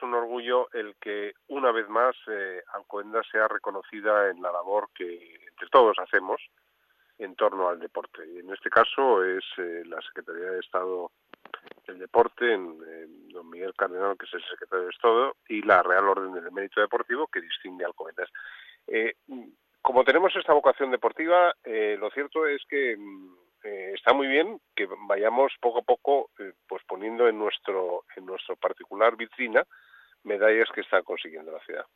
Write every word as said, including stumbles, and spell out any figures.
un orgullo el que una vez más eh, Alcobendas sea reconocida en la labor que entre todos hacemos en torno al deporte. Y en este caso es eh, la Secretaría de Estado del Deporte, en, en don Miguel Cardenal, que es el secretario de Estado, y la Real Orden del Mérito Deportivo, que distingue a Alcobendas. Eh, como tenemos esta vocación deportiva, eh, lo cierto es que eh, está muy bien que vayamos poco a poco eh, pues poniendo en nuestro en nuestro particular vitrina medallas que está consiguiendo la ciudad.